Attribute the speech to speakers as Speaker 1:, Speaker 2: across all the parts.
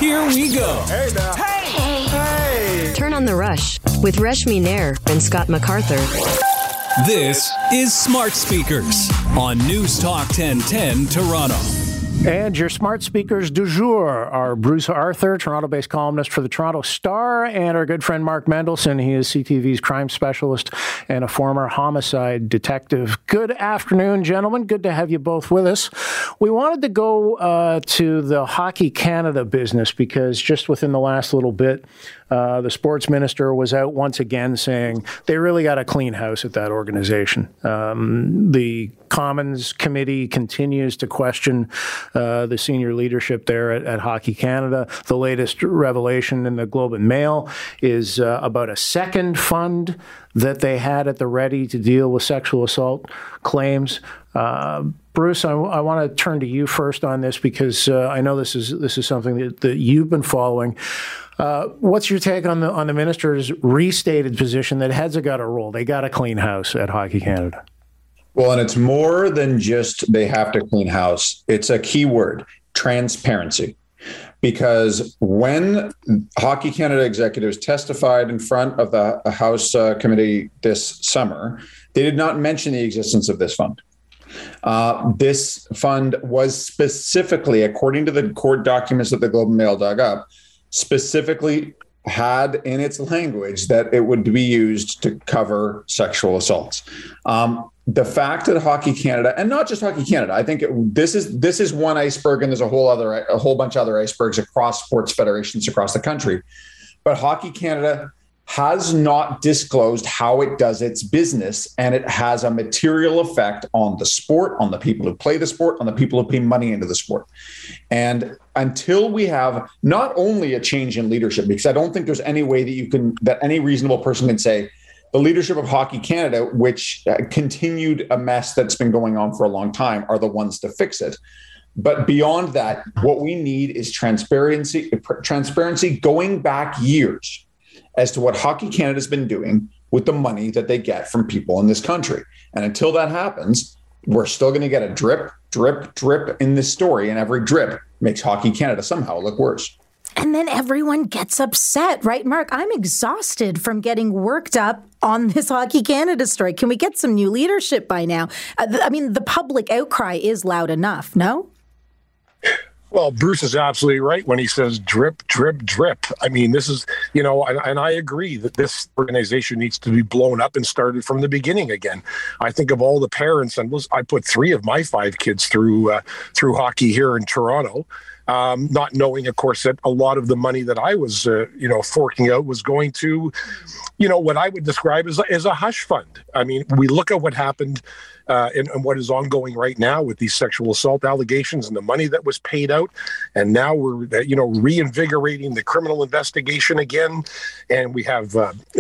Speaker 1: Here we go.
Speaker 2: Hey now. Hey.
Speaker 3: Turn on the rush with Reshmi Nair and Scott MacArthur.
Speaker 1: This is Smart Speakers on News Talk 1010 Toronto.
Speaker 4: And your smart speakers du jour are Bruce Arthur, Toronto-based columnist for the Toronto Star, and our good friend Mark Mendelson. He is CTV's crime specialist and a former homicide detective. Good afternoon, gentlemen. Good to have you both with us. We wanted to go to the Hockey Canada business because just within the last little bit, the sports minister was out once again saying they really got to clean house at that organization. The Commons Committee continues to question the senior leadership there at Hockey Canada. The latest revelation in the Globe and Mail is about a second fund that they had at the ready to deal with sexual assault claims. Bruce, I want to turn to you first on this because I know this is something that you've been following. What's your take on the minister's restated position that heads have got to roll? They got to clean house at Hockey Canada.
Speaker 5: Well, and it's more than just they have to clean house. It's a key word, transparency. Because when Hockey Canada executives testified in front of the House committee this summer, they did not mention the existence of this fund. This fund was specifically, according to the court documents that the Globe and Mail dug up, specifically had in its language that it would be used to cover sexual assaults. The fact that Hockey Canada, and not just Hockey Canada, I think this is one iceberg, and there's a whole bunch of other icebergs across sports federations across the country. But Hockey Canada has not disclosed how it does its business, and it has a material effect on the sport, on the people who play the sport, on the people who pay money into the sport. And until we have not only a change in leadership, because I don't think there's any way that any reasonable person can say the leadership of Hockey Canada, which continued a mess that's been going on for a long time, are the ones to fix it. But beyond that, what we need is transparency going back years as to what Hockey Canada has been doing with the money that they get from people in this country. And until that happens, we're still going to get a drip, drip, drip in this story. And every drip makes Hockey Canada somehow look worse.
Speaker 6: And then everyone gets upset, right, Mark? I'm exhausted from getting worked up on this Hockey Canada story. Can we get some new leadership by now? I mean, the public outcry is loud enough, no?
Speaker 7: Well, Bruce is absolutely right when he says drip, drip, drip. I mean, this is, and I agree that this organization needs to be blown up and started from the beginning again. I think of all the parents, and I put 3 of my 5 kids through hockey here in Toronto. Not knowing, of course, that a lot of the money that I was, forking out was going to, what I would describe as a hush fund. I mean, we look at what happened and what is ongoing right now with these sexual assault allegations and the money that was paid out. And now we're, reinvigorating the criminal investigation again. And we have,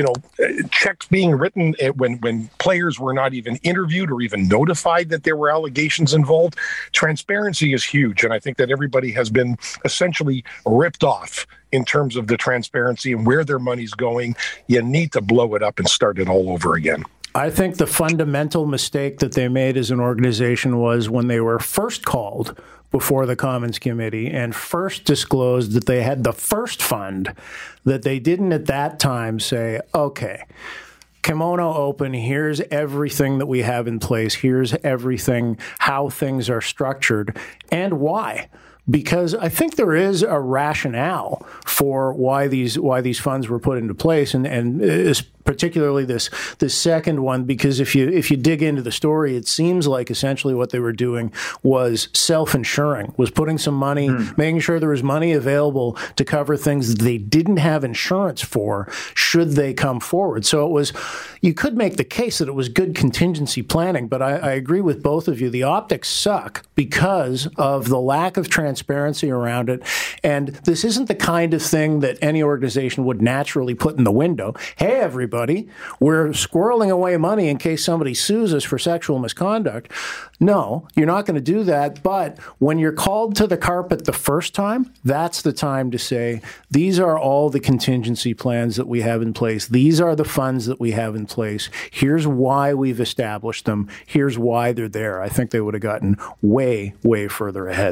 Speaker 7: checks being written when players were not even interviewed or even notified that there were allegations involved. Transparency is huge. And I think that everybody has been essentially ripped off in terms of the transparency and where their money's going. You need to blow it up and start it all over again.
Speaker 4: I think the fundamental mistake that they made as an organization was when they were first called before the Commons Committee and first disclosed that they had the first fund, that they didn't at that time say, okay, Kimono Open, here's everything that we have in place. Here's everything, how things are structured and why. Because I think there is a rationale for why these funds were put into place, and particularly this second one. Because if you dig into the story, it seems like essentially what they were doing was self-insuring, was putting some money, making sure there was money available to cover things that they didn't have insurance for should they come forward. So it was, you could make the case that it was good contingency planning, but I agree with both of you. The optics suck because of the lack of transparency around it. And this isn't the kind of thing that any organization would naturally put in the window. Hey, everybody, we're squirreling away money in case somebody sues us for sexual misconduct. No, you're not going to do that. But when you're called to the carpet the first time, that's the time to say, these are all the contingency plans that we have in place. These are the funds that we have in place. Here's why we've established them. Here's why they're there. I think they would have gotten way, way further ahead.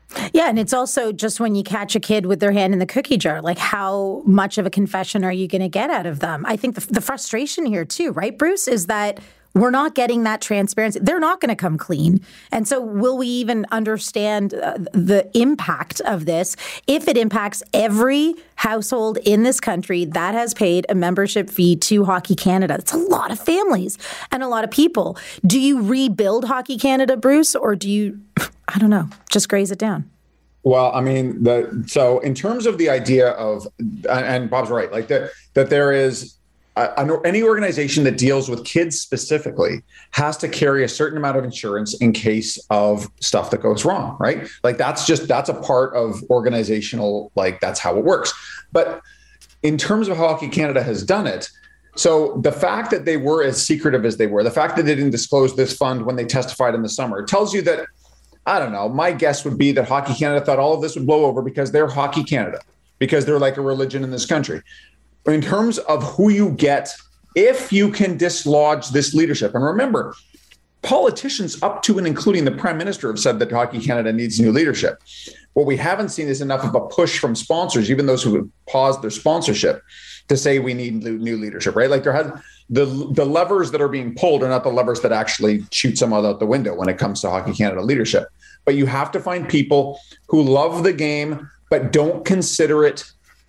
Speaker 6: Yeah, and it's also just when you catch a kid with their hand in the cookie jar, like how much of a confession are you going to get out of them? I think the frustration here too, right, Bruce, is that we're not getting that transparency. They're not going to come clean. And so will we even understand the impact of this if it impacts every household in this country that has paid a membership fee to Hockey Canada? It's a lot of families and a lot of people. Do you rebuild Hockey Canada, Bruce, or do you, I don't know, just graze it down?
Speaker 5: Well, I mean, so in terms of the idea of, and Bob's right, like that there is, any organization that deals with kids specifically has to carry a certain amount of insurance in case of stuff that goes wrong, right? Like that's a part of organizational, like that's how it works. But in terms of how Hockey Canada has done it, so the fact that they were as secretive as they were, the fact that they didn't disclose this fund when they testified in the summer tells you that, I don't know, my guess would be that Hockey Canada thought all of this would blow over because they're Hockey Canada, because they're like a religion in this country. In terms of who you get, if you can dislodge this leadership, and remember, politicians up to and including the Prime Minister have said that Hockey Canada needs new leadership. What we haven't seen is enough of a push from sponsors, even those who have paused their sponsorship, to say we need new leadership, right? Like there has the levers that are being pulled are not the levers that actually shoot someone out the window when it comes to Hockey Canada leadership. But you have to find people who love the game, but don't consider it.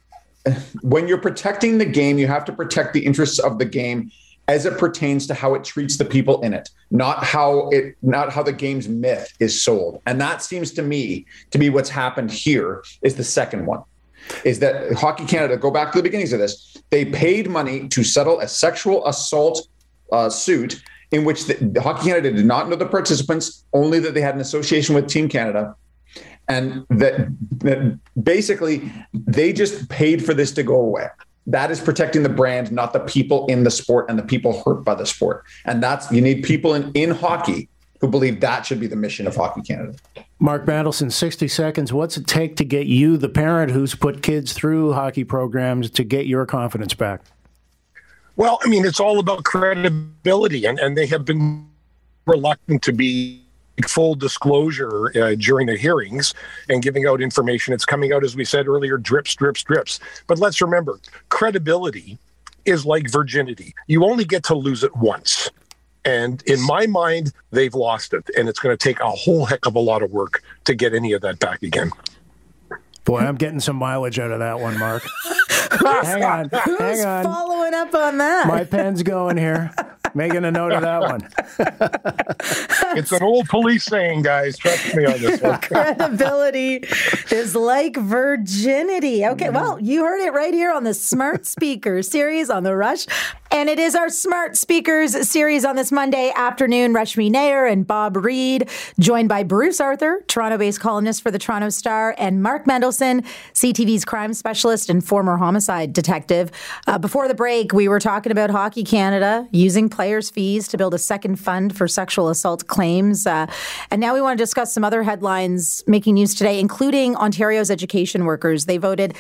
Speaker 5: When you're protecting the game, you have to protect the interests of the game as it pertains to how it treats the people in it, not how the game's myth is sold. And that seems to me to be what's happened here is the second one, is that Hockey Canada, go back to the beginnings of this, they paid money to settle a sexual assault suit in which the Hockey Canada did not know the participants, only that they had an association with Team Canada. And that basically they just paid for this to go away. That is protecting the brand, not the people in the sport and the people hurt by the sport. And you need people in hockey who believe that should be the mission of Hockey Canada.
Speaker 4: Mark Mandelson, 60 seconds. What's it take to get you, the parent who's put kids through hockey programs, to get your confidence back?
Speaker 7: Well, I mean, it's all about credibility, and they have been reluctant to be full disclosure during the hearings and giving out information. It's coming out, as we said earlier, drips. But let's remember, credibility is like virginity. You only get to lose it once. And in my mind, they've lost it. And it's going to take a whole heck of a lot of work to get any of that back again.
Speaker 4: Boy, I'm getting some mileage out of that one, Mark. Hang on.
Speaker 6: Who's following up on that?
Speaker 4: My pen's going here. Making a note of that one.
Speaker 7: It's an old police saying, guys. Trust me on this one.
Speaker 6: Credibility is like virginity. Okay, well, you heard it right here on the Smart Speakers series on The Rush. And it is our Smart Speakers series on this Monday afternoon. Rashmi Nair and Bob Reed, joined by Bruce Arthur, Toronto-based columnist for the Toronto Star, and Mark Mendelson, CTV's crime specialist and former homicide detective. Before the break, we were talking about Hockey Canada using players' fees to build a second fund for sexual assault claims. And now we want to discuss some other headlines making news today, including Ontario's education workers. They voted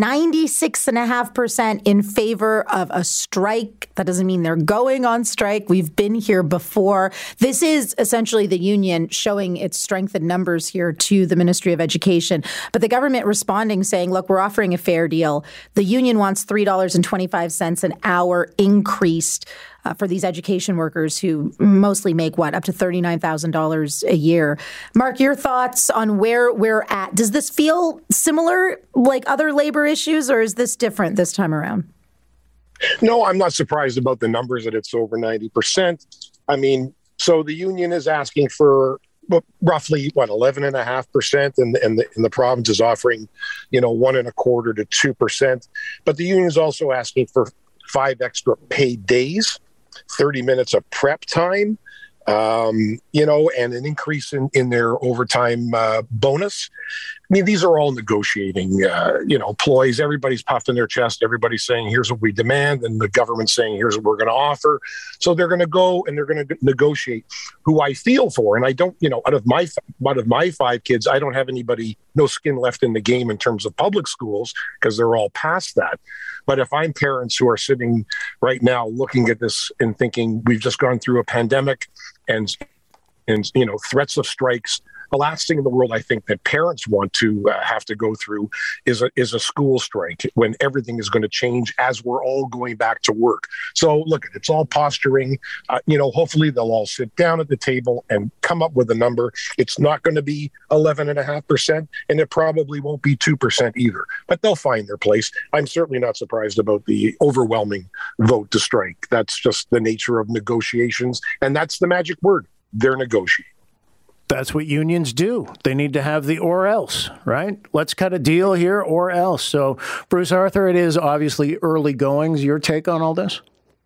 Speaker 6: 96.5% in favor of a strike. That doesn't mean they're going on strike. We've been here before. This is essentially the union showing its strength in numbers here to the Ministry of Education. But the government responding saying, look, we're offering a fair deal. The union wants $3.25 an hour increased for these education workers who mostly make, up to $39,000 a year. Mark, your thoughts on where we're at. Does this feel similar like other labor issues, or is this different this time around?
Speaker 7: No, I'm not surprised about the numbers that it's over 90%. I mean, so the union is asking for roughly 11.5%, and the province is offering, 1.25% to 2%. But the union is also asking for 5 extra paid days, 30 minutes of prep time, and an increase in their overtime bonus. I mean, these are all negotiating, ploys. Everybody's puffing their chest. Everybody's saying, here's what we demand. And the government's saying, here's what we're going to offer. So they're going to go and they're going to negotiate. Who I feel for, and I don't, out of my 5 kids, I don't have anybody, no skin left in the game in terms of public schools because they're all past that. But if I'm parents who are sitting right now looking at this and thinking we've just gone through a pandemic and threats of strikes, the last thing in the world I think that parents want to have to go through is a school strike when everything is going to change as we're all going back to work. So look, it's all posturing. Hopefully they'll all sit down at the table and come up with a number. It's not going to be 11.5%, and it probably won't be 2% either. But they'll find their place. I'm certainly not surprised about the overwhelming vote to strike. That's just the nature of negotiations, and that's the magic word. They're negotiating.
Speaker 4: That's what unions do. They need to have the or else, right? Let's cut a deal here or else. So, Bruce Arthur, it is obviously early goings. Your take on all this?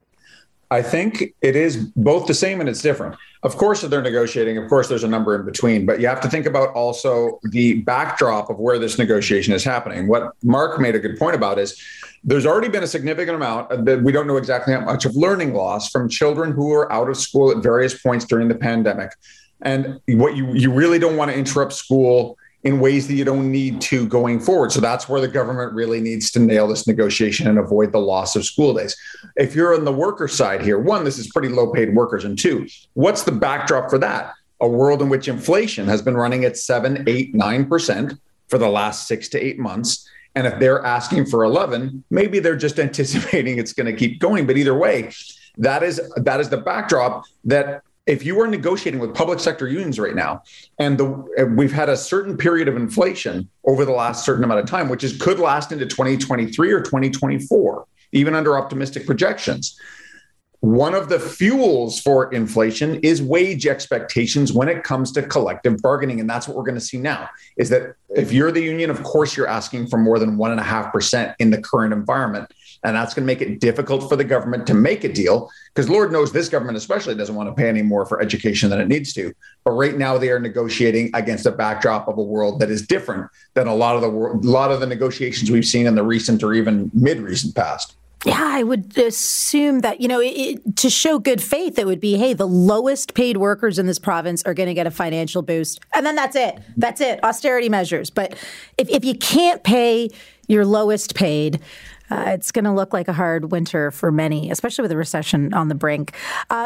Speaker 5: I think it is both the same and it's different. Of course, they're negotiating. Of course, there's a number in between. But you have to think about also the backdrop of where this negotiation is happening. What Mark made a good point about is there's already been a significant amount that we don't know exactly how much of learning loss from children who are out of school at various points during the pandemic. And what you really don't want to interrupt school in ways that you don't need to going forward. So that's where the government really needs to nail this negotiation and avoid the loss of school days. If you're on the worker side here, one, this is pretty low paid workers. And two, what's the backdrop for that? A world in which inflation has been running at 7, 8, 9% for the last 6 to 8 months. And if they're asking for 11, maybe they're just anticipating it's going to keep going. But either way, that is the backdrop that if you are negotiating with public sector unions right now, and we've had a certain period of inflation over the last certain amount of time, which could last into 2023 or 2024, even under optimistic projections. One of the fuels for inflation is wage expectations when it comes to collective bargaining. And that's what we're going to see now, is that if you're the union, of course, you're asking for more than 1.5% in the current environment. And that's going to make it difficult for the government to make a deal, because Lord knows this government especially doesn't want to pay any more for education than it needs to. But right now they are negotiating against a backdrop of a world that is different than a lot of the negotiations we've seen in the recent or even mid-recent past.
Speaker 6: Yeah, I would assume that, to show good faith, it would be, hey, the lowest paid workers in this province are going to get a financial boost. And then that's it. That's it. Austerity measures. But if you can't pay your lowest paid, it's going to look like a hard winter for many, especially with a recession on the brink.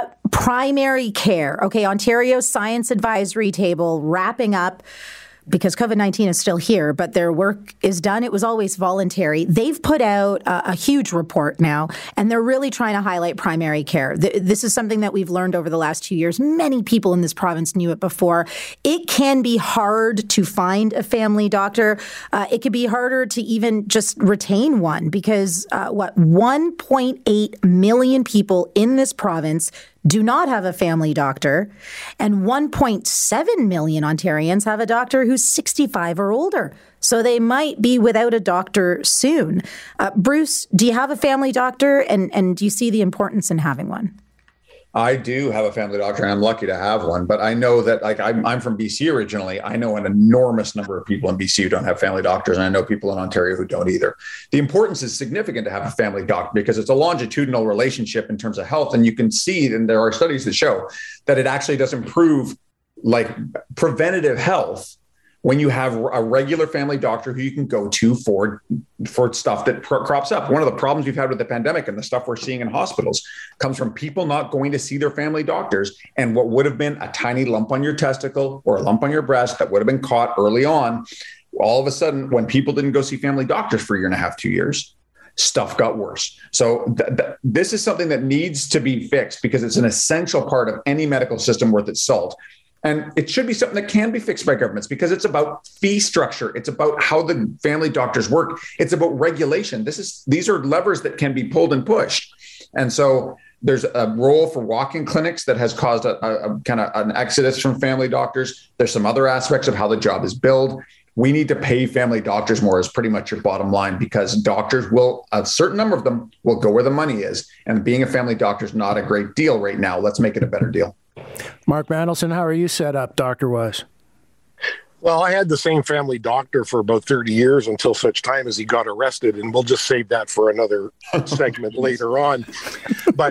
Speaker 6: Primary care. Okay, Ontario's Science Advisory Table wrapping up, because COVID-19 is still here, but their work is done. It was always voluntary. They've put out a huge report now, and they're really trying to highlight primary care. This is something that we've learned over the last 2 years. Many people in this province knew it before. It can be hard to find a family doctor. It could be harder to even just retain one, because 1.8 million people in this province do not have a family doctor, and 1.7 million Ontarians have a doctor who's 65 or older. So they might be without a doctor soon. Bruce, do you have a family doctor, and do you see the importance in having one?
Speaker 5: I do have a family doctor, and I'm lucky to have one. But I know that, I'm from BC originally. I know an enormous number of people in BC who don't have family doctors, and I know people in Ontario who don't either. The importance is significant to have a family doctor because it's a longitudinal relationship in terms of health. And you can see, and there are studies that show that it actually does improve preventative health when you have a regular family doctor who you can go to for stuff that crops up. One of the problems we've had with the pandemic and the stuff we're seeing in hospitals comes from people not going to see their family doctors. And what would have been a tiny lump on your testicle or a lump on your breast that would have been caught early on, all of a sudden, when people didn't go see family doctors for 1.5 years, 2 years, stuff got worse. So this is something that needs to be fixed because it's an essential part of any medical system worth its salt. And it should be something that can be fixed by governments because it's about fee structure. It's about how the family doctors work. It's about regulation. These are levers that can be pulled and pushed. And so there's a role for walk-in clinics that has caused a kind of an exodus from family doctors. There's some other aspects of how the job is billed. We need to pay family doctors more is pretty much your bottom line, because doctors a certain number of them will go where the money is. And being a family doctor is not a great deal right now. Let's make it a better deal.
Speaker 4: Mark Mandelson, how are you set up doctor-wise?
Speaker 7: Well, I had the same family doctor for about 30 years until such time as he got arrested, and we'll just save that for another segment later on. But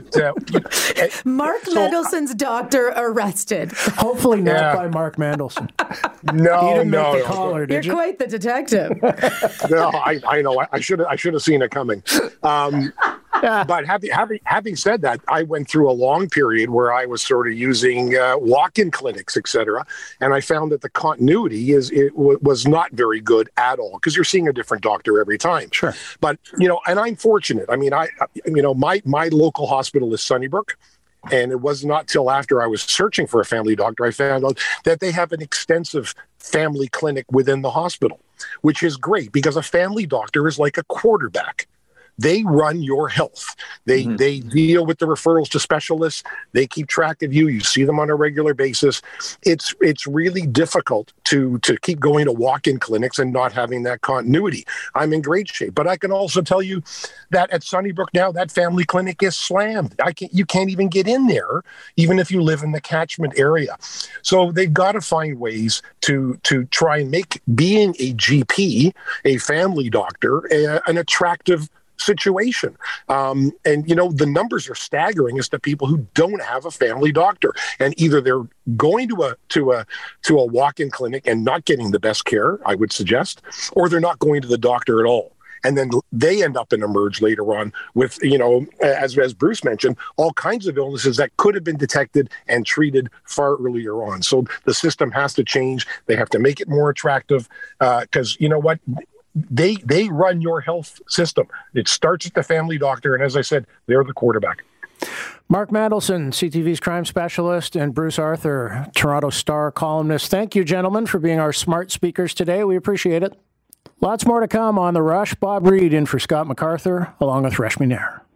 Speaker 6: Mark Mandelson's doctor arrested.
Speaker 4: Hopefully not by Mark Mandelson.
Speaker 7: No.
Speaker 6: You're quite the detective.
Speaker 7: No, I know. I should have seen it coming. But having said that, I went through a long period where I was sort of using walk-in clinics, et cetera, and I found that the continuity was not very good at all because you're seeing a different doctor every time.
Speaker 4: Sure.
Speaker 7: But, and I'm fortunate. I mean, my local hospital is Sunnybrook. And it was not till after I was searching for a family doctor, I found out that they have an extensive family clinic within the hospital, which is great because a family doctor is like a quarterback. They run your health. They deal with the referrals to specialists. They keep track of you. You see them on a regular basis. It's really difficult to keep going to walk-in clinics and not having that continuity. I'm in great shape, but I can also tell you that at Sunnybrook now, that family clinic is slammed. You can't even get in there, even if you live in the catchment area. So they've got to find ways to try and make being a GP, a family doctor, an attractive situation. And the numbers are staggering as to people who don't have a family doctor, and either they're going to a walk-in clinic and not getting the best care, I would suggest, or they're not going to the doctor at all. And then they end up in a merge later on with, as Bruce mentioned, all kinds of illnesses that could have been detected and treated far earlier on. So the system has to change. They have to make it more attractive because you know what? They run your health system. It starts at the family doctor, and as I said, they're the quarterback.
Speaker 4: Mark Mandelson, CTV's crime specialist, and Bruce Arthur, Toronto Star columnist. Thank you, gentlemen, for being our smart speakers today. We appreciate it. Lots more to come on The Rush. Bob Reed in for Scott MacArthur, along with Reshmi Nair.